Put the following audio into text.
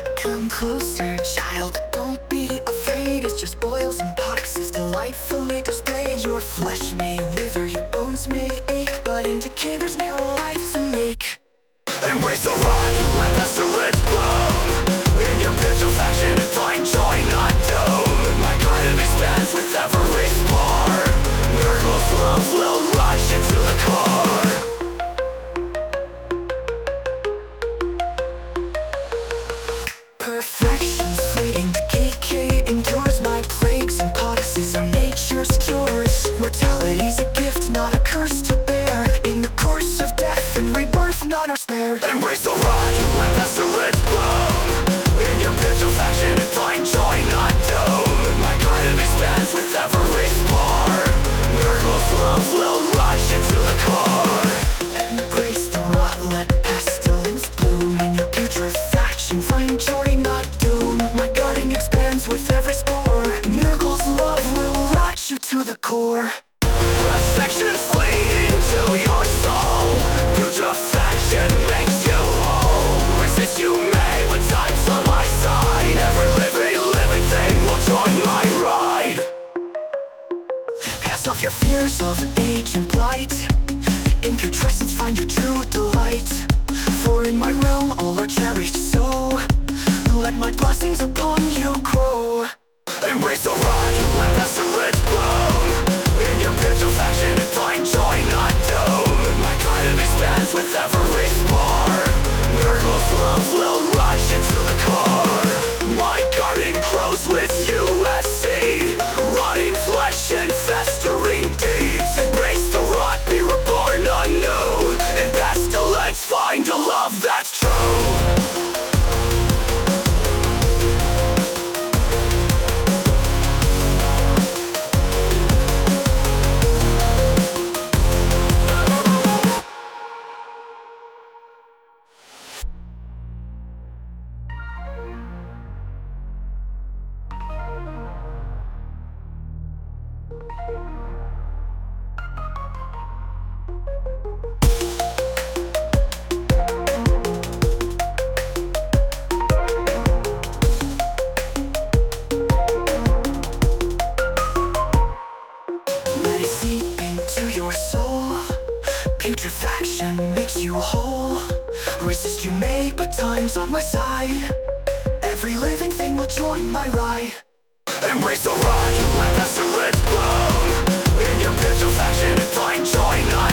Come closer, child, don't be afraid. It's just boils and boxes, delightfully displayed. Your flesh may wither, your bones may ache, but in decay there's new life to make. Embrace the rot, let the syringe bloom. In your putrefaction and find joy, not doom. My garden expands with every spore. Miracles love will rush into the core. Perfection's fleeting, decay endures. My plagues and poxes are nature's cures. Mortality's a gift, not a curse to bear. In the course of death and rebirth, none are spared. Embrace the rot, let the syringe bloom. In your putrefaction and find joy, not doom. My garden expands with every spore. Miracles love will rush into the core. Embrace the rot, let pestilence bloom. In your putrefaction find joy, not doom. My garden expands with every spore. Miracles love will rush you to the core. Perfection flee into your soul. Putrefaction makes you whole. Resist you may when time's on my side. Every living thing will join my ride. Cast off your fears of age and blight. In putrescence find your true delight. For in my realm all are cherished, so let my blessings upon you grow. Embrace the rot, let the syringe bloom. In your putrefaction and find joy, not doom. My garden expands with every spore. Miracles love will rush into the core. My garden grows with you as seed. Rotting flesh and festering deeds. Embrace the rot, be reborn anew. In pestilence find a love that's true. Let it seep into your soul. Putrefaction makes you whole. Resist you may, but time's on my side. Every living thing will join my ride. Embrace the rot, let the syringe bloom. In your putrefaction and find joy, not